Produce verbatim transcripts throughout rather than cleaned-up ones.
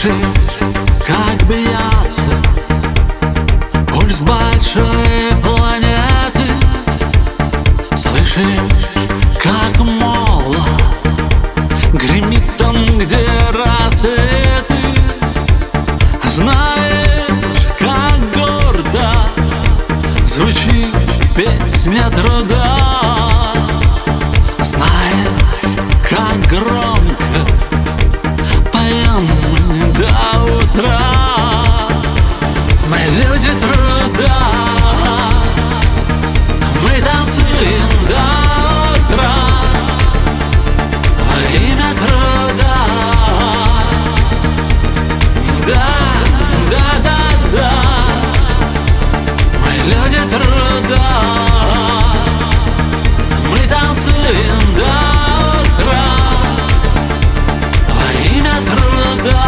Слышим, как бьется пульс большой планеты. Слышим, как молот гремит там, где рассветы. Знаешь, как гордо звучит песня труда. Знаешь, как громко поем мы до утра. Мы люди труда, мы танцуем до утра во имя труда. Да, да, да, да, мы люди труда, мы танцуем до утра во имя труда.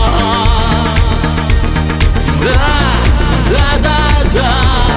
Да, да, да, да.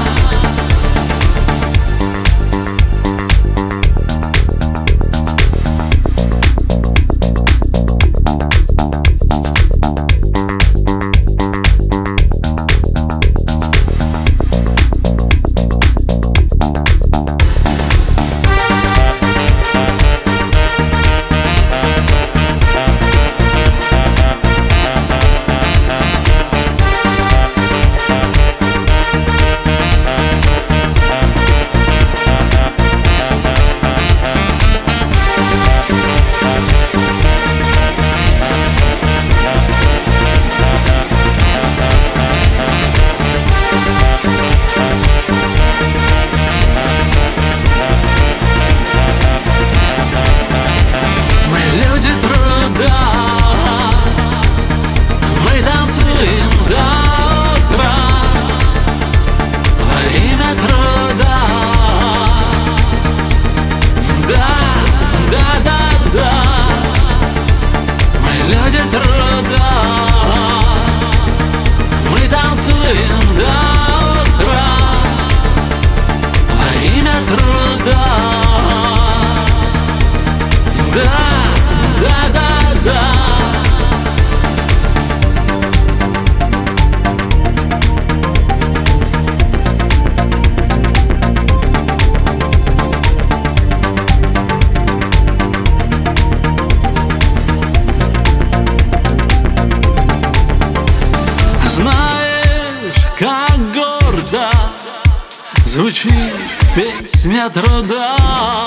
Знаешь, как гордо звучит песня труда.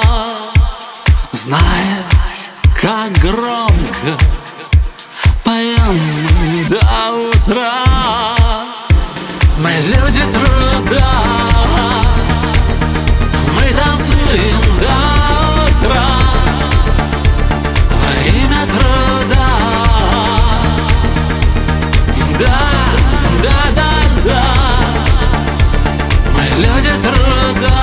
Знаешь, как громко поем мы до утра. Мы люди труда, мы танцуем до утра во имя труда. Да, да, да, да, мы люди труда,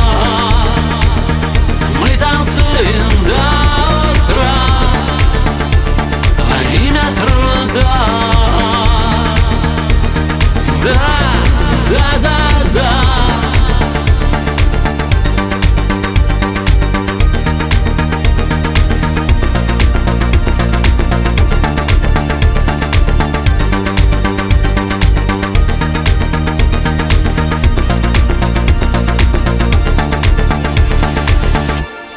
мы танцуем до утра во имя труда. Да, да, да.